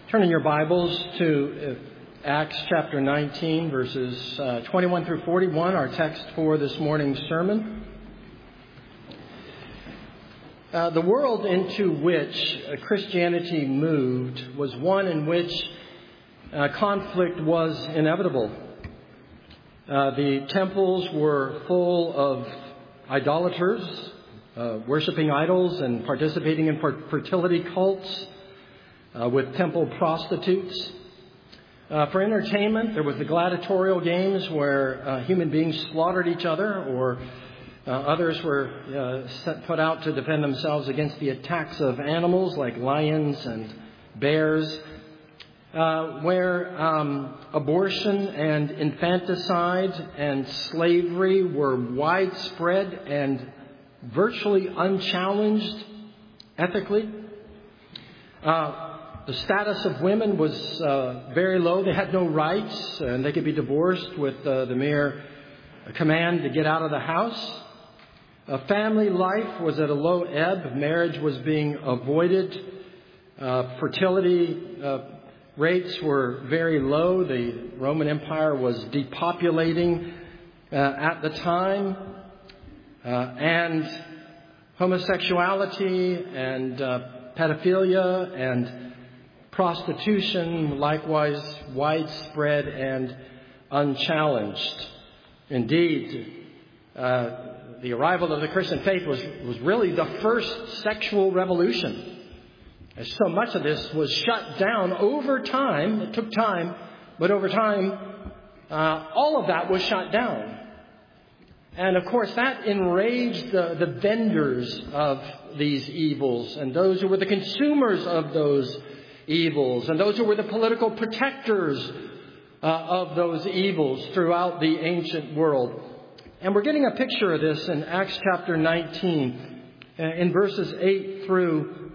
Turn in your Bibles to Acts chapter 19, verses 21 through 41, our text for this morning's sermon. The world into which Christianity moved was one in which conflict was inevitable. The temples were full of idolaters, worshiping idols and participating in fertility cults, with temple prostitutes. For entertainment, there was the gladiatorial games where human beings slaughtered each other, or others were put out to defend themselves against the attacks of animals like lions and bears. Where abortion and infanticide and slavery were widespread and virtually unchallenged ethically. The status of women was very low. They had no rights, and they could be divorced with the mere command to get out of the house. Family life was at a low ebb. Marriage was being avoided. Fertility rates were very low. The Roman Empire was depopulating at the time. And homosexuality and pedophilia and prostitution, likewise widespread and unchallenged. Indeed, the arrival of the Christian faith was really the first sexual revolution. As so much of this was shut down over time. It took time, but over time, all of that was shut down. And of course, that enraged the vendors of these evils and those who were the consumers of those evils and those who were the political protectors of those evils throughout the ancient world. And we're getting a picture of this in Acts chapter 19 in verses 8 through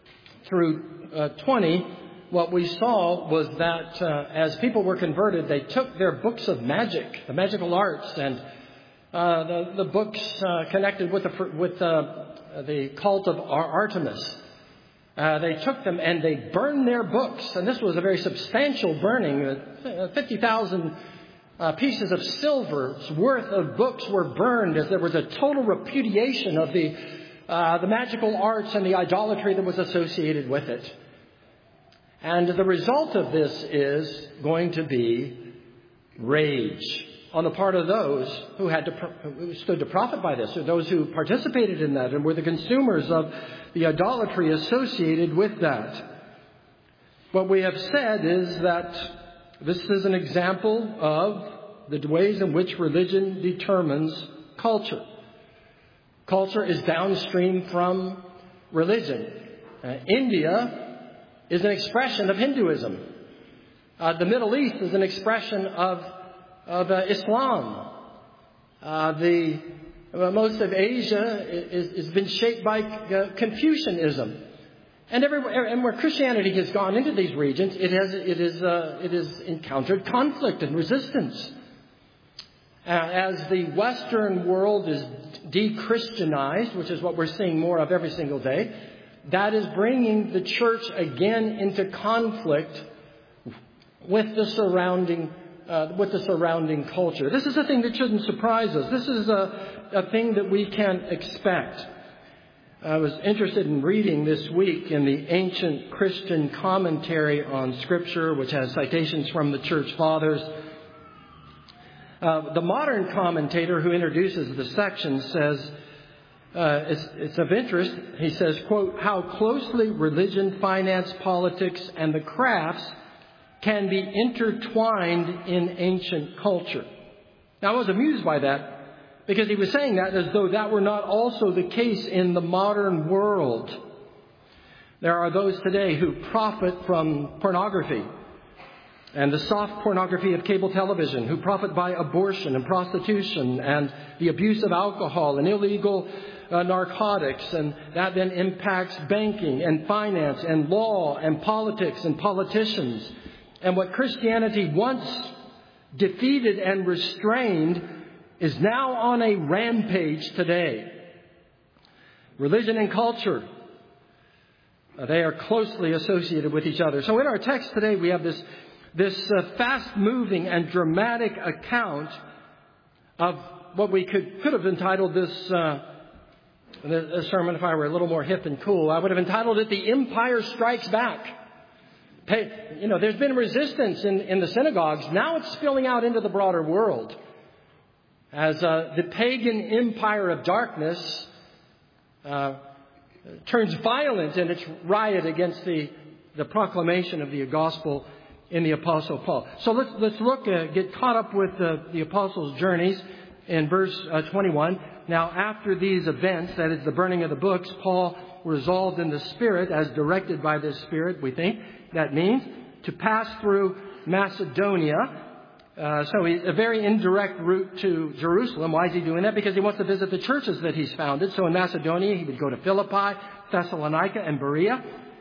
20. What we saw was that as people were converted, they took their books of magic, the magical arts, and the books connected with the cult of Artemis. They took them and they burned their books. And this was a very substantial burning. 50,000 pieces of silver's worth of books were burned, as there was a total repudiation of the magical arts and the idolatry that was associated with it. And the result of this is going to be rage on the part of those who stood to profit by this, or those who participated in that and were the consumers of the idolatry associated with that. What we have said is that this is an example of the ways in which religion determines culture. Culture is downstream from religion. India is an expression of Hinduism. The Middle East is an expression of Islam. Most of Asia has been shaped by Confucianism, and where Christianity has gone into these regions, it has encountered conflict and resistance. As the Western world is de-Christianized, which is what we're seeing more of every single day, that is bringing the church again into conflict with the surrounding culture. This is a thing that shouldn't surprise us. This is a thing that we can expect. I was interested in reading this week in the Ancient Christian Commentary on Scripture, which has citations from the Church Fathers. The modern commentator who introduces the section says, it's of interest. He says, quote, "How closely religion, finance, politics, and the crafts can be intertwined in ancient culture." Now, I was amused by that because he was saying that as though that were not also the case in the modern world. There are those today who profit from pornography and the soft pornography of cable television, who profit by abortion and prostitution and the abuse of alcohol and illegal narcotics, and that then impacts banking and finance and law and politics and politicians. And what Christianity once defeated and restrained is now on a rampage today. Religion and culture They are closely associated with each other. So in our text today, we have this fast-moving and dramatic account of what we could have entitled this sermon, if I were a little more hip and cool. I would have entitled it, "The Empire Strikes Back." There's been resistance in the synagogues. Now it's spilling out into the broader world as the pagan empire of darkness turns violent in its riot against the proclamation of the gospel in the Apostle Paul. So let's look, get caught up with the Apostles' journeys in verse 21. Now, after these events, that is the burning of the books, Paul resolved in the Spirit, as directed by this Spirit, we think that means, to pass through Macedonia. So a very indirect route to Jerusalem. Why is he doing that? Because he wants to visit the churches that he's founded. So in Macedonia, he would go to Philippi, Thessalonica, and Berea.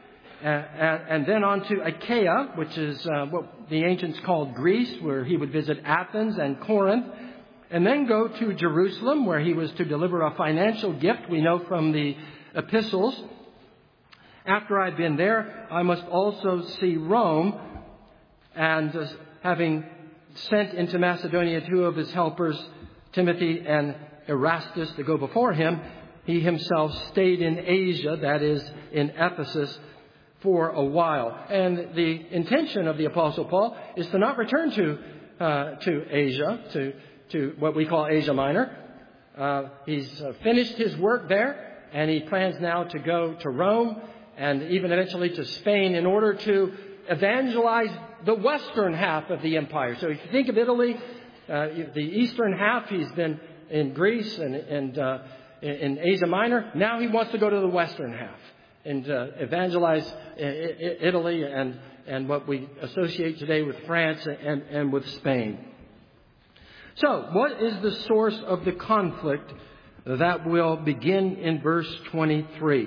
And then on to Achaia, which is what the ancients called Greece, where he would visit Athens and Corinth. And then go to Jerusalem, where he was to deliver a financial gift, we know from the epistles. After I've been there, I must also see Rome. And having sent into Macedonia 2 of his helpers, Timothy and Erastus, to go before him, he himself stayed in Asia, that is, in Ephesus, for a while. And the intention of the Apostle Paul is to not return to Asia, to what we call Asia Minor. He's finished his work there, and he plans now to go to Rome and even eventually to Spain in order to evangelize the western half of the empire. So if you think of Italy, the eastern half, he's been in Greece and in Asia Minor. Now he wants to go to the western half and evangelize Italy and what we associate today with France and with Spain. So, what is the source of the conflict that will begin in verse 23?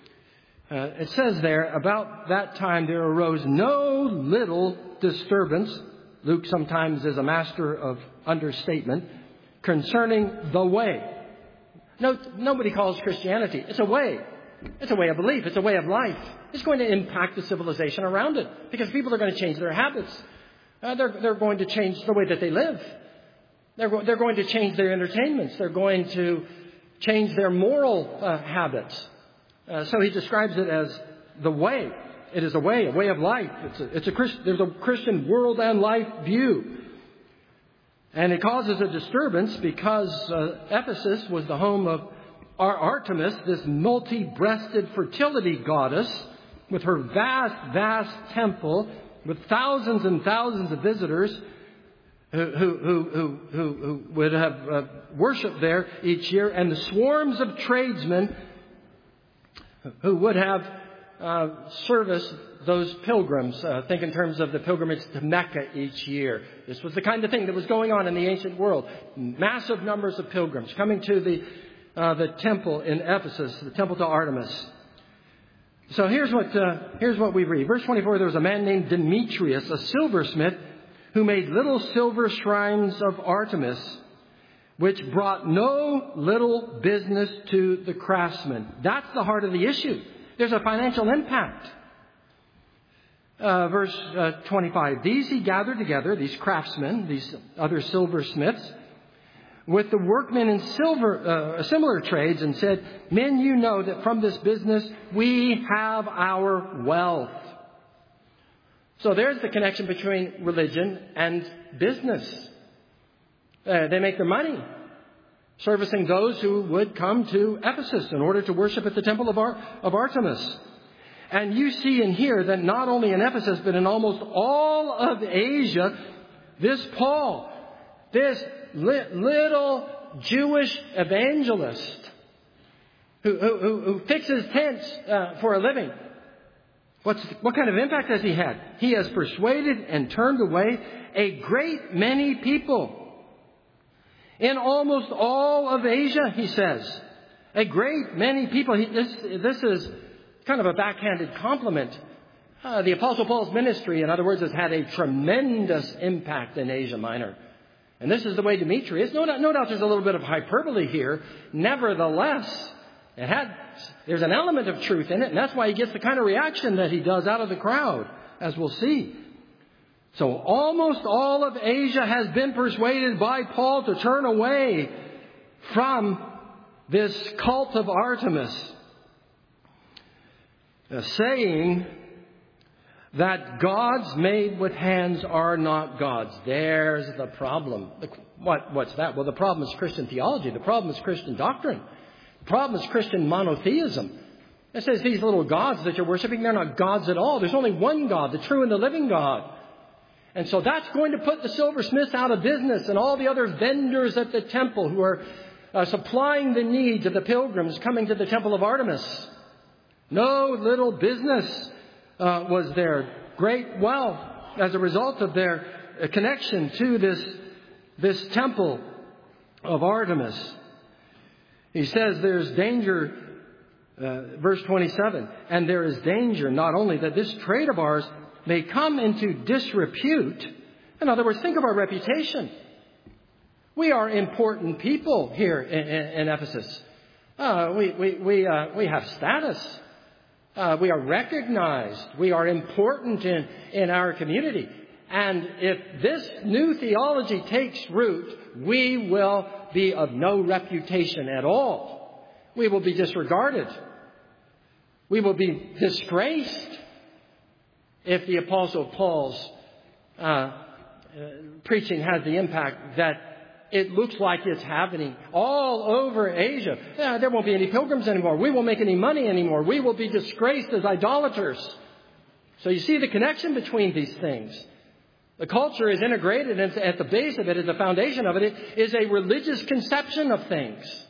It says there, about that time there arose no little disturbance. Luke sometimes is a master of understatement, concerning the way. Nobody calls Christianity. It's a way. It's a way of belief. It's a way of life. It's going to impact the civilization around it because people are going to change their habits. They're going to change the way that they live. They're going to change their entertainments. They're going to change their moral habits. So he describes it as the way. It is a way of life. There's a Christian world and life view. And it causes a disturbance because Ephesus was the home of Artemis, this multi-breasted fertility goddess, with her vast temple, with thousands and thousands of visitors who would have worshipped there each year, and the swarms of tradesmen who would have serviced those pilgrims. Think in terms of the pilgrimage to Mecca each year. This was the kind of thing that was going on in the ancient world. Massive numbers of pilgrims coming to the temple in Ephesus, the temple to Artemis. So here's what we read. Verse 24, there was a man named Demetrius, a silversmith, who made little silver shrines of Artemis, which brought no little business to the craftsmen. That's the heart of the issue. There's a financial impact. Verse 25, these he gathered together, these craftsmen, these other silversmiths, with the workmen in similar trades, and said, men, you know that from this business we have our wealth. So there's the connection between religion and business. They make their money servicing those who would come to Ephesus in order to worship at the temple of Artemis. And you see and hear that not only in Ephesus, but in almost all of Asia, this Paul, this little Jewish evangelist who fixes tents for a living, what kind of impact has he had? He has persuaded and turned away a great many people. In almost all of Asia, he says. A great many people. This is kind of a backhanded compliment. The Apostle Paul's ministry, in other words, has had a tremendous impact in Asia Minor. And this is the way Demetrius. No doubt there's a little bit of hyperbole here. Nevertheless, There's an element of truth in it, and that's why he gets the kind of reaction that he does out of the crowd, as we'll see. So almost all of Asia has been persuaded by Paul to turn away from this cult of Artemis, saying that gods made with hands are not gods. There's the problem. What's that? Well, the problem is Christian theology. The problem is Christian doctrine. The problem is Christian monotheism. It says these little gods that you're worshiping, they're not gods at all. There's only one God, the true and the living God. And so that's going to put the silversmiths out of business and all the other vendors at the temple who are supplying the needs of the pilgrims coming to the temple of Artemis. No little business was there. Great wealth as a result of their connection to this temple of Artemis. He says there's danger, verse 27, and there is danger not only that this trade of ours may come into disrepute. In other words, think of our reputation. We are important people here in Ephesus. We have status. We are recognized. We are important in our community. And if this new theology takes root, we will be of no reputation at all. We will be disregarded. We will be disgraced if the Apostle Paul's preaching has the impact that it looks like it's happening all over Asia. There won't be any pilgrims anymore. We won't make any money anymore. We will be disgraced as idolaters. So you see the connection between these things. The culture is integrated, and at the base of it, at the foundation of it, is a religious conception of things.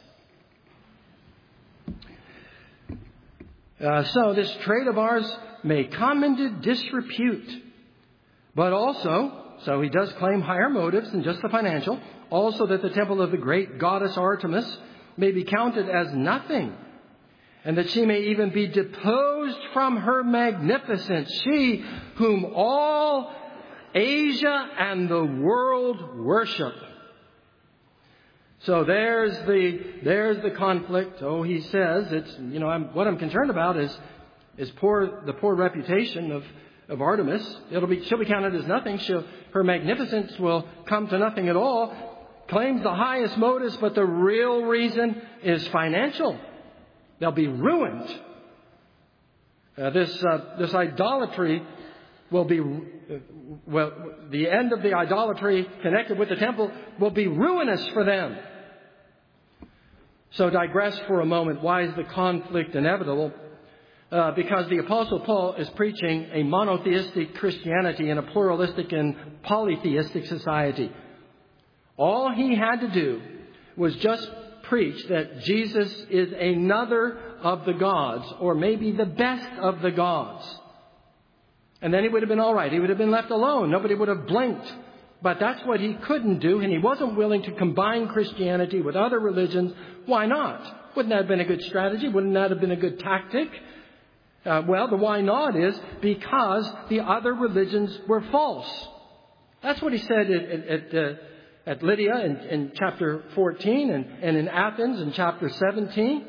So this trade of ours may come into disrepute. But also, so he does claim higher motives than just the financial, also that the temple of the great goddess Artemis may be counted as nothing, and that she may even be deposed from her magnificence, she whom all Asia and the world worship. So there's the conflict. Oh, he says it's, what I'm concerned about is the poor reputation of Artemis. She'll be counted as nothing. Her magnificence will come to nothing at all. Claims the highest motives, but the real reason is financial. They'll be ruined. This idolatry will be, the end of the idolatry connected with the temple will be ruinous for them. So digress for a moment. Why is the conflict inevitable? Because the Apostle Paul is preaching a monotheistic Christianity in a pluralistic and polytheistic society. All he had to do was just preach that Jesus is another of the gods, or maybe the best of the gods. And then he would have been all right. He would have been left alone. Nobody would have blinked. But that's what he couldn't do, and he wasn't willing to combine Christianity with other religions. Why not? Wouldn't that have been a good strategy? Wouldn't that have been a good tactic? Well, the why not is because the other religions were false. That's what he said at Lydia in chapter 14 and in Athens in chapter 17.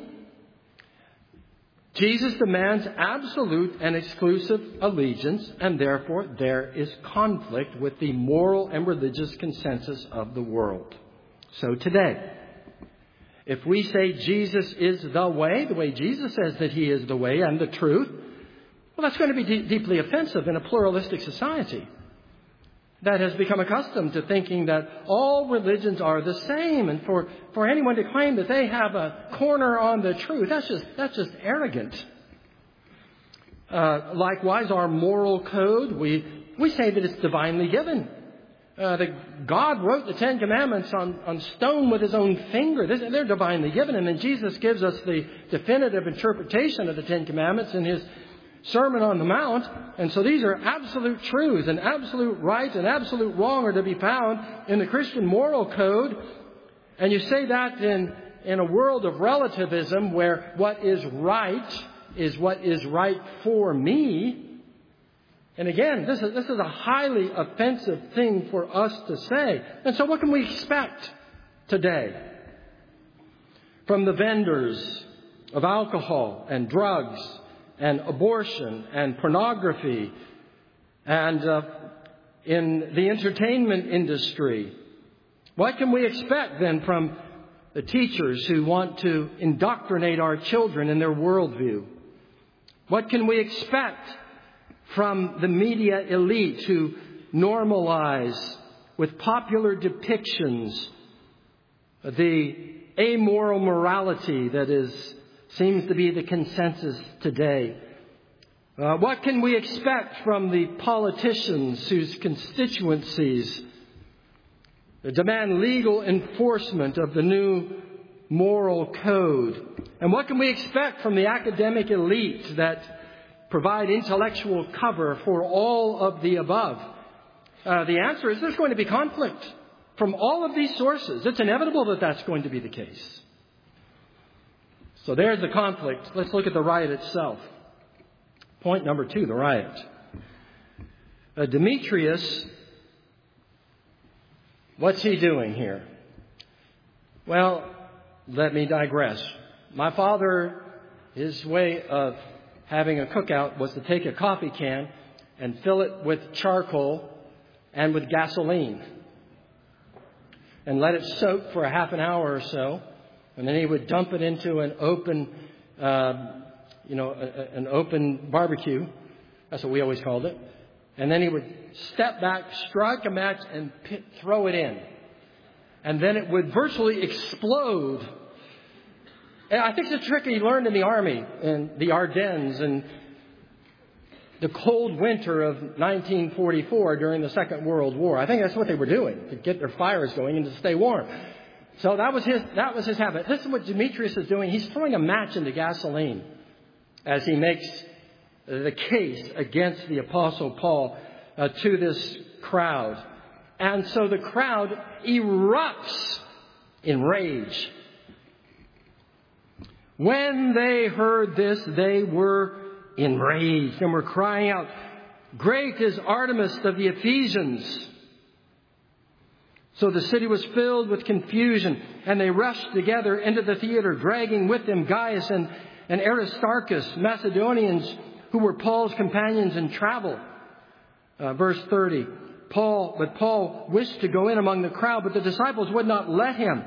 Jesus demands absolute and exclusive allegiance, and therefore there is conflict with the moral and religious consensus of the world. So today, if we say Jesus is the way Jesus says that he is the way and the truth, well, that's going to be deeply offensive in a pluralistic society that has become accustomed to thinking that all religions are the same. And for anyone to claim that they have a corner on the truth, that's just arrogant. Likewise, our moral code, we say that it's divinely given. God wrote the Ten Commandments on stone with his own finger. They're divinely given. And then Jesus gives us the definitive interpretation of the Ten Commandments in his Sermon on the Mount. And so these are absolute truths, and absolute right and absolute wrong are to be found in the Christian moral code. And you say that in a world of relativism where what is what is right for me. And again, this is a highly offensive thing for us to say. And so what can we expect today from the vendors of alcohol and drugs and abortion and pornography and in the entertainment industry. What can we expect then from the teachers who want to indoctrinate our children in their worldview? What can we expect from the media elite who normalize with popular depictions the amoral morality that seems to be the consensus today? What can we expect from the politicians whose constituencies demand legal enforcement of the new moral code? And what can we expect from the academic elite that provide intellectual cover for all of the above? The answer is there's going to be conflict from all of these sources. It's inevitable that that's going to be the case. So there's the conflict. Let's look at the riot itself. Point number 2, the riot. Demetrius, what's he doing here? Well, let me digress. My father, his way of having a cookout was to take a coffee can and fill it with charcoal and with gasoline and let it soak for a half an hour or so. And then he would dump it into an open, an open barbecue. That's what we always called it. And then he would step back, strike a match, and throw it in. And then it would virtually explode. And I think it's a trick he learned in the army, in the Ardennes, and the cold winter of 1944 during the Second World War. I think that's what they were doing, to get their fires going and to stay warm. So that was his habit. This is what Demetrius is doing. He's throwing a match into gasoline as he makes the case against the Apostle Paul to this crowd. And so the crowd erupts in rage. When they heard this, they were enraged and were crying out, "Great is Artemis of the Ephesians!" So the city was filled with confusion, and they rushed together into the theater, dragging with them Gaius and Aristarchus, Macedonians who were Paul's companions in travel. Verse 30. But Paul wished to go in among the crowd, but the disciples would not let him.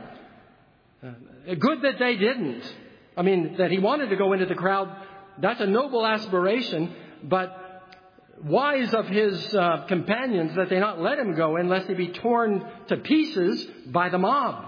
Good that they didn't. I mean, that he wanted to go into the crowd, that's a noble aspiration, but wise of his companions that they not let him go in lest he be torn to pieces by the mob.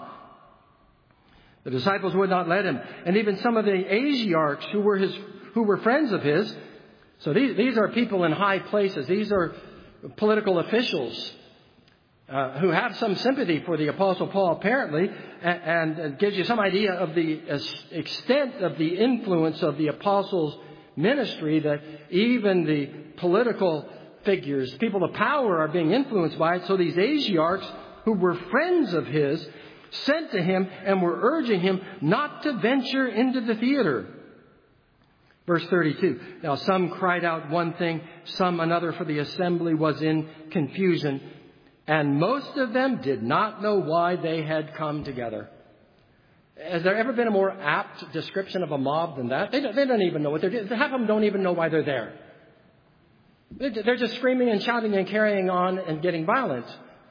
The disciples would not let him. And even some of the Asiarchs who were friends of his. So these are people in high places. These are political officials who have some sympathy for the Apostle Paul, apparently, and gives you some idea of the extent of the influence of the Apostle's ministry, that even the political figures, people of power, are being influenced by it. So these Asiarchs, who were friends of his, sent to him and were urging him not to venture into the theater. Verse 32. Now some cried out one thing, some another, for the assembly was in confusion, and most of them did not know why they had come together. Has there ever been a more apt description of a mob than that? They don't even know what they're doing. Half of them don't even know why they're there. They're just screaming and shouting and carrying on and getting violent.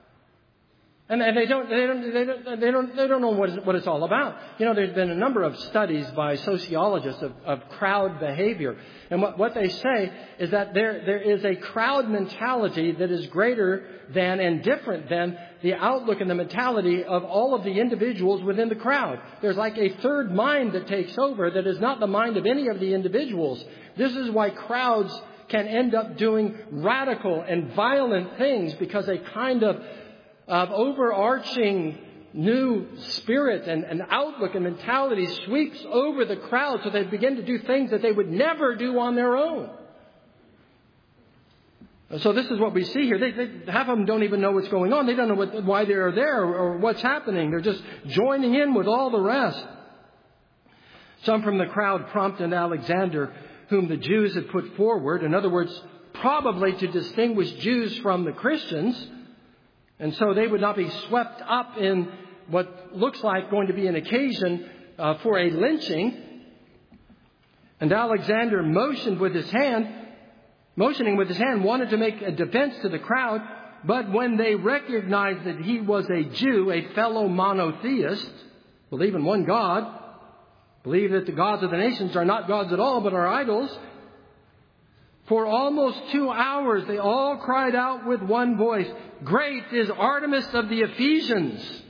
And they don't know what it's all about. You know, there's been a number of studies by sociologists of crowd behavior. And what they say is that there is a crowd mentality that is greater than and different than the outlook and the mentality of all of the individuals within the crowd. There's like a third mind that takes over that is not the mind of any of the individuals. This is why crowds can end up doing radical and violent things, because a kind of overarching new spirit and outlook and mentality sweeps over the crowd, so they begin to do things that they would never do on their own. So this is what we see here. Half of them don't even know what's going on. They don't know why they're there or what's happening. They're just joining in with all the rest. Some from the crowd prompted Alexander, whom the Jews had put forward. In other words, probably to distinguish Jews from the Christians. And so they would not be swept up in what looks like going to be an occasion for a lynching. And Alexander motioning with his hand, wanted to make a defense to the crowd. But when they recognized that he was a Jew, a fellow monotheist, believe in one God, believe that the gods of the nations are not gods at all, but are idols, for almost 2 hours they all cried out with one voice, "Great is Artemis of the Ephesians."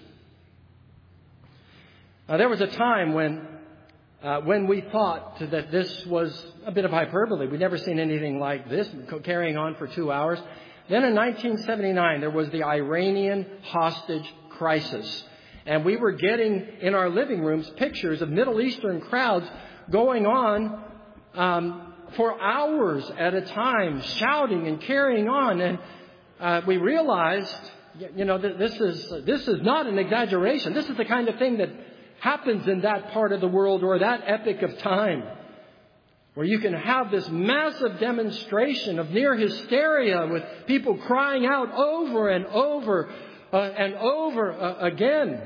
Now, there was a time when we thought that this was a bit of hyperbole. We'd never seen anything like this, carrying on for 2 hours. Then in 1979, there was the Iranian hostage crisis. And we were getting in our living rooms pictures of Middle Eastern crowds going on for hours at a time, shouting and carrying on. And we realized, that this is not an exaggeration. This is the kind of thing that happens in that part of the world or that epoch of time, where you can have this massive demonstration of near hysteria with people crying out over and over and over again.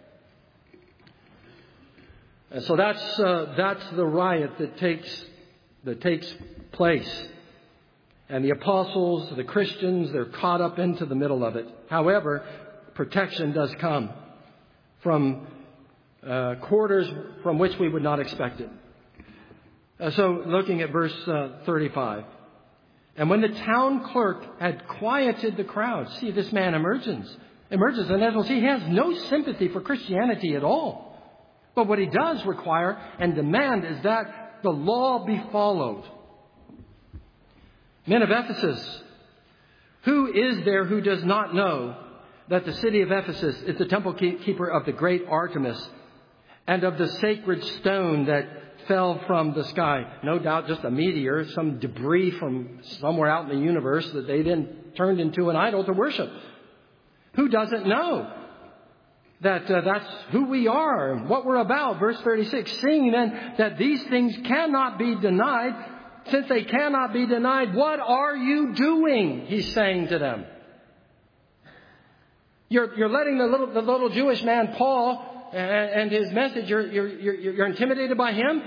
And so that's the riot that takes place. And the apostles, the Christians, they're caught up into the middle of it. However, protection does come from quarters from which we would not expect it. So looking at verse 35. And when the town clerk had quieted the crowd, see, this man emerges. And as we'll see, he has no sympathy for Christianity at all. But what he does require and demand is that the law be followed. Men of Ephesus, who is there who does not know that the city of Ephesus is the temple keeper of the great Artemis and of the sacred stone that fell from the sky? No doubt just a meteor, some debris from somewhere out in the universe that they then turned into an idol to worship. Who doesn't know that that's who we are and what we're about? Verse 36, seeing then that these things cannot be denied, since they cannot be denied, what are you doing? He's saying to them. You're letting the little Jewish man Paul and his message. You're intimidated by him.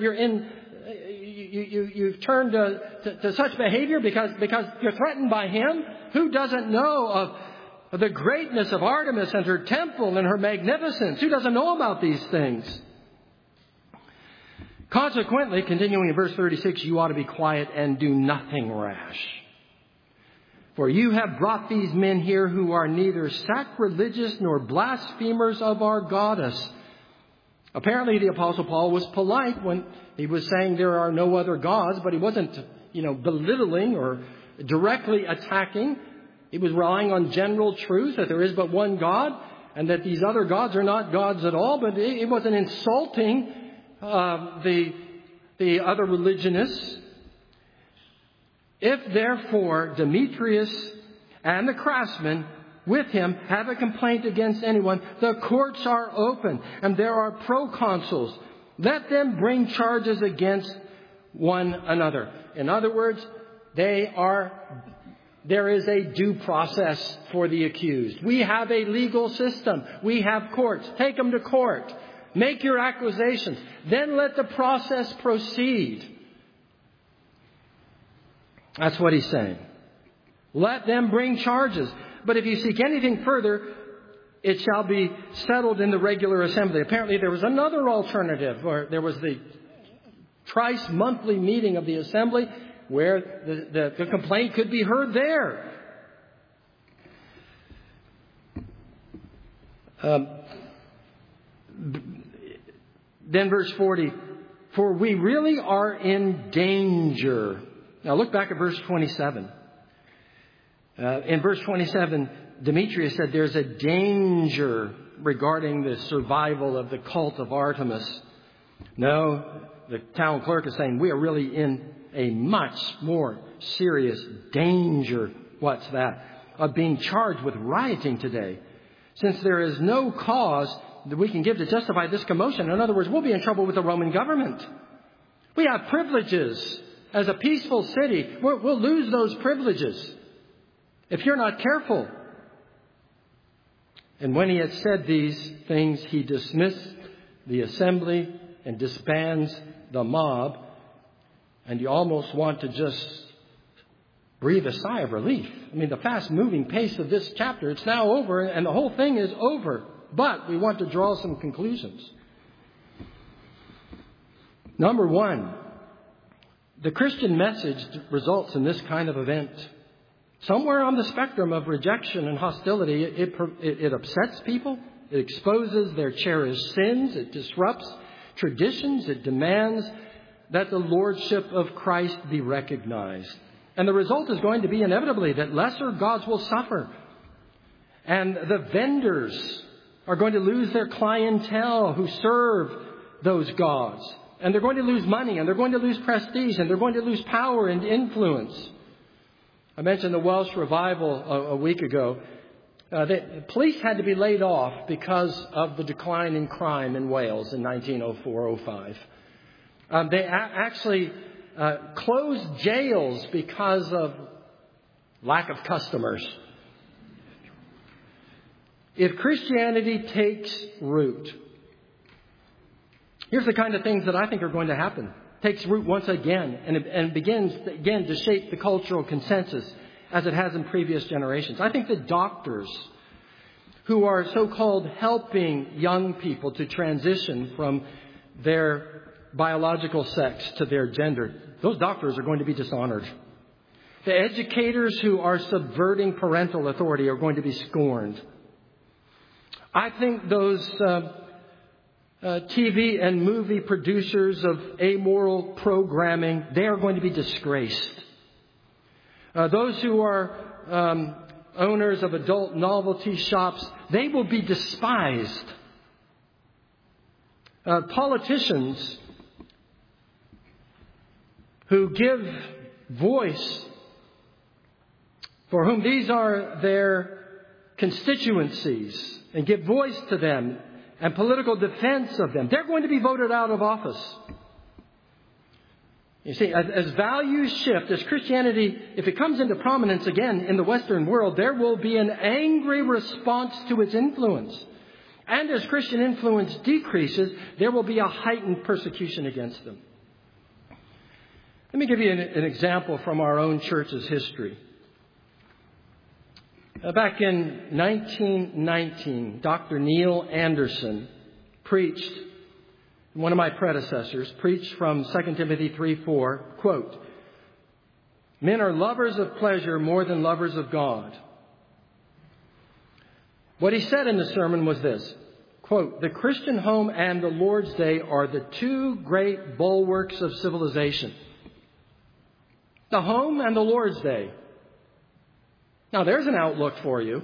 You've turned to such behavior because you're threatened by him. Who doesn't know of the greatness of Artemis and her temple and her magnificence? Who doesn't know about these things? Consequently, continuing in verse 36, you ought to be quiet and do nothing rash. For you have brought these men here who are neither sacrilegious nor blasphemers of our goddess. Apparently, the Apostle Paul was polite when he was saying there are no other gods, but he wasn't, belittling or directly attacking. He was relying on general truth that there is but one God and that these other gods are not gods at all, but it wasn't insulting the other religionists. If therefore Demetrius and the craftsmen with him have a complaint against anyone, the courts are open and there are proconsuls. Let them bring charges against one another. In other words, there is a due process for the accused. We have a legal system. We have courts. Take them to court. Make your accusations. Then let the process proceed. That's what he's saying. Let them bring charges. But if you seek anything further, it shall be settled in the regular assembly. Apparently there was another alternative, or there was the thrice monthly meeting of the assembly where the complaint could be heard there. Then verse 40, for we really are in danger. Now look back at verse 27. In verse 27, Demetrius said there's a danger regarding the survival of the cult of Artemis. No, the town clerk is saying we are really in a much more serious danger. What's that? Of being charged with rioting today. Since there is no cause that we can give to justify this commotion. In other words, we'll be in trouble with the Roman government. We have privileges as a peaceful city. We'll lose those privileges if you're not careful. And when he had said these things, he dismissed the assembly and disbands the mob And you almost want to just breathe a sigh of relief. I mean, the fast-moving pace of this chapter, it's now over, and the whole thing is over. But we want to draw some conclusions. Number one, the Christian message results in this kind of event. Somewhere on the spectrum of rejection and hostility, it upsets people. It exposes their cherished sins. It disrupts traditions. It demands that the lordship of Christ be recognized. And the result is going to be inevitably that lesser gods will suffer. And the vendors are going to lose their clientele who serve those gods. And they're going to lose money, and they're going to lose prestige, and they're going to lose power and influence. I mentioned the Welsh revival a week ago. The police had to be laid off because of the decline in crime in Wales in 1904-05. They actually closed jails because of lack of customers. If Christianity takes root, here's the kind of things that I think are going to happen. Takes root once again and begins again to shape the cultural consensus as it has in previous generations. I think the doctors who are so-called helping young people to transition from their biological sex to their gender, those doctors are going to be dishonored. The educators who are subverting parental authority are going to be scorned. I think those TV and movie producers of amoral programming, they are going to be disgraced. Those who are owners of adult novelty shops, they will be despised. Politicians who give voice, for whom these are their constituencies, and give voice to them and political defense of them, they're going to be voted out of office. You see, as values shift, as Christianity, if it comes into prominence again in the Western world, there will be an angry response to its influence. And as Christian influence decreases, there will be a heightened persecution against them. Let me give you an example from our own church's history. Back in 1919, Dr. Neil Anderson preached, one of my predecessors, preached from 2 Timothy 3:4, quote, "Men are lovers of pleasure more than lovers of God." What he said in the sermon was this, quote, "The Christian home and the Lord's Day are the two great bulwarks of civilization." The home and the Lord's Day. Now, there's an outlook for you.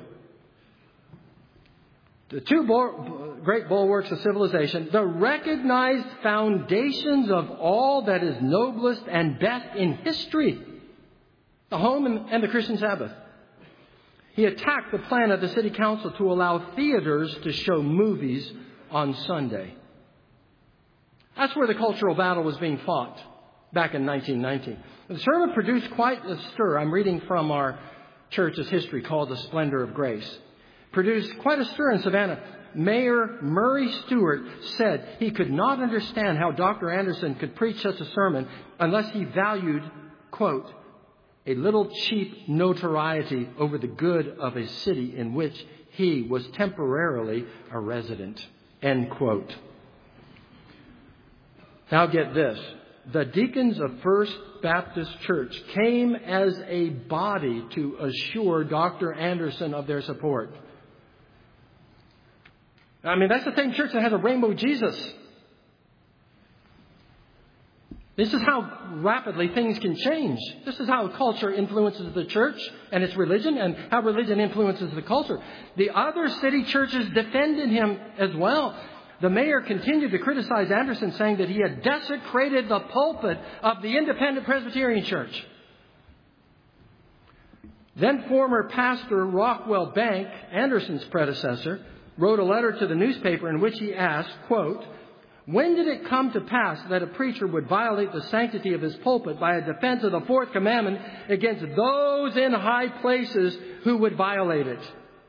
The two great bulwarks of civilization, the recognized foundations of all that is noblest and best in history, the home and the Christian Sabbath. He attacked the plan of the city council to allow theaters to show movies on Sunday. That's where the cultural battle was being fought back in 1919. The sermon produced quite a stir. I'm reading from our church's history called The Splendor of Grace. Produced quite a stir in Savannah. Mayor Murray Stewart said he could not understand how Dr. Anderson could preach such a sermon unless he valued, quote, "a little cheap notoriety over the good of a city in which he was temporarily a resident," end quote. Now get this. The deacons of First Baptist Church came as a body to assure Dr. Anderson of their support. I mean, that's the same church that has a rainbow Jesus. This is how rapidly things can change. This is how culture influences the church and its religion, and how religion influences the culture. The other city churches defended him as well. The mayor continued to criticize Anderson, saying that he had desecrated the pulpit of the Independent Presbyterian Church. Then former pastor Rockwell Bank, Anderson's predecessor, wrote a letter to the newspaper in which he asked, quote, "When did it come to pass that a preacher would violate the sanctity of his pulpit by a defense of the fourth commandment against those in high places who would violate it?"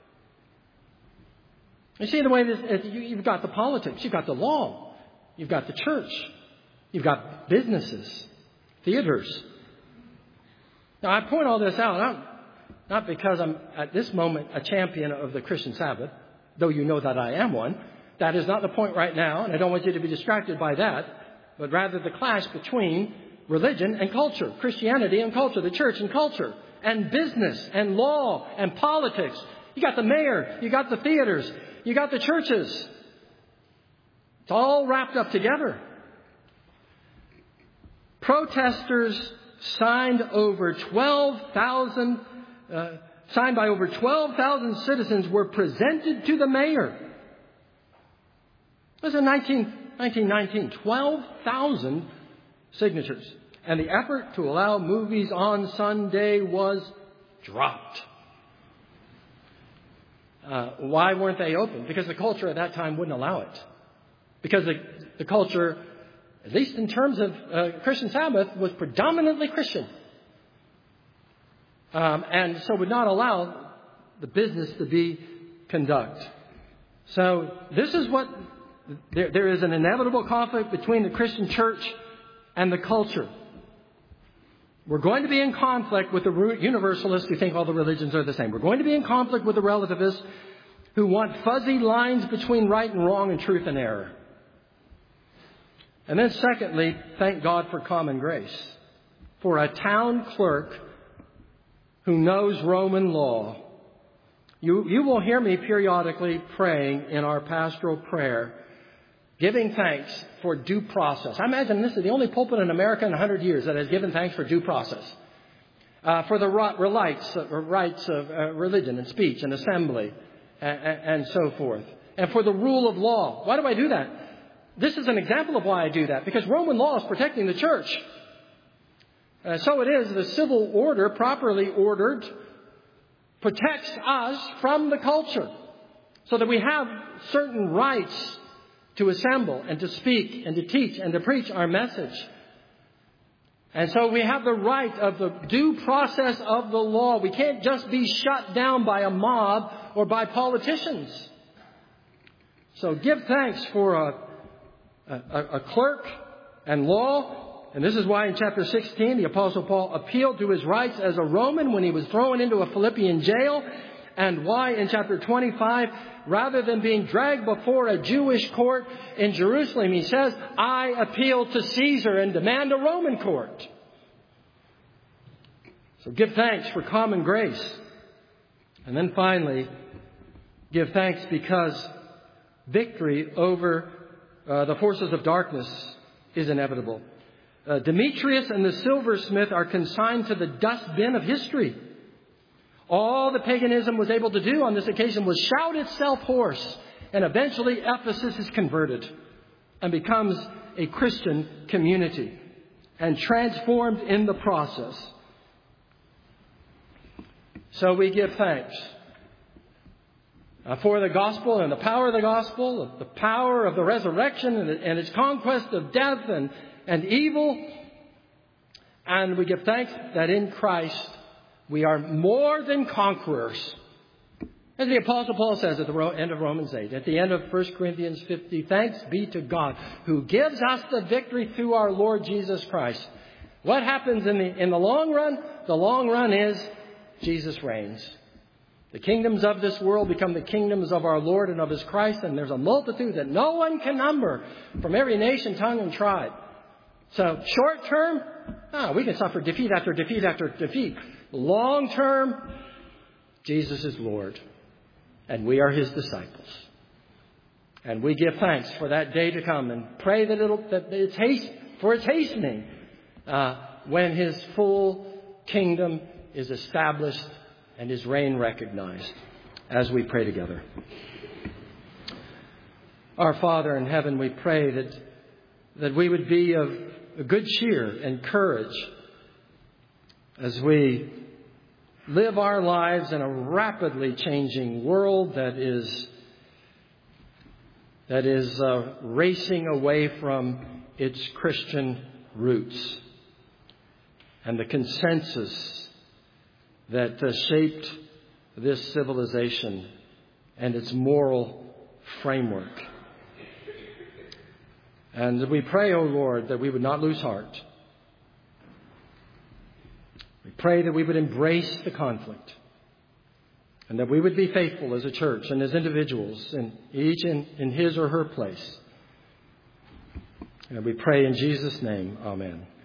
You see, the way this, you've got the politics, you've got the law, you've got the church, you've got businesses. theaters. Now, I point all this out not because I'm at this moment a champion of the Christian Sabbath, though you know that I am one. That is not the point right now, and I don't want you to be distracted by that, but rather the clash between religion and culture, Christianity and culture, the church and culture, and business and law and politics. You got the mayor, you got the theaters, you got the churches. It's all wrapped up together. Protesters signed by over 12,000 citizens were presented to the mayor. This was in 1919. 12,000 signatures. And the effort to allow movies on Sunday was dropped. Why weren't they open? Because the culture at that time wouldn't allow it. Because the culture, at least in terms of Christian Sabbath, was predominantly Christian. And so would not allow the business to be conducted. So this is what, there is an inevitable conflict between the Christian church and the culture. We're going to be in conflict with the universalists who think all the religions are the same. We're going to be in conflict with the relativists who want fuzzy lines between right and wrong and truth and error. And then secondly, thank God for common grace. For a town clerk who knows Roman law. You will hear me periodically praying in our pastoral prayer, giving thanks for due process. I imagine this is the only pulpit in America in 100 years that has given thanks for due process. For the rights of religion and speech and assembly and so forth. And for the rule of law. Why do I do that? This is an example of why I do that. Because Roman law is protecting the church. So it is the civil order, properly ordered, protects us from the culture. So that we have certain rights to assemble and to speak and to teach and to preach our message. And so we have the right of the due process of the law. We can't just be shut down by a mob or by politicians. So give thanks for a clerk and law. And this is why in chapter 16, the Apostle Paul appealed to his rights as a Roman when he was thrown into a Philippian jail. And why in chapter 25, rather than being dragged before a Jewish court in Jerusalem, he says, I appeal to Caesar and demand a Roman court. So give thanks for common grace. And then finally, give thanks because victory over the forces of darkness is inevitable. Demetrius and the silversmith are consigned to the dustbin of history. All the paganism was able to do on this occasion was shout itself hoarse. And eventually Ephesus is converted and becomes a Christian community and transformed in the process. So we give thanks for the gospel and the power of the gospel, the power of the resurrection and its conquest of death and evil. And we give thanks that in Christ we are more than conquerors. As the Apostle Paul says at the end of Romans 8, at the end of 1 Corinthians 50, thanks be to God who gives us the victory through our Lord Jesus Christ. What happens in the long run? The long run is Jesus reigns. The kingdoms of this world become the kingdoms of our Lord and of His Christ, and there's a multitude that no one can number from every nation, tongue, and tribe. So short term, we can suffer defeat after defeat after defeat. Long term, Jesus is Lord, and we are His disciples. And we give thanks for that day to come and pray that it's hastening when His full kingdom is established and His reign recognized, as we pray together. Our Father in heaven, we pray that we would be of good cheer and courage as we live our lives in a rapidly changing world that is racing away from its Christian roots and the consensus that shaped this civilization and its moral framework. And we pray, O Lord, that we would not lose heart, pray that we would embrace the conflict and that we would be faithful as a church and as individuals, and each in his or her place. And we pray in Jesus' name. Amen.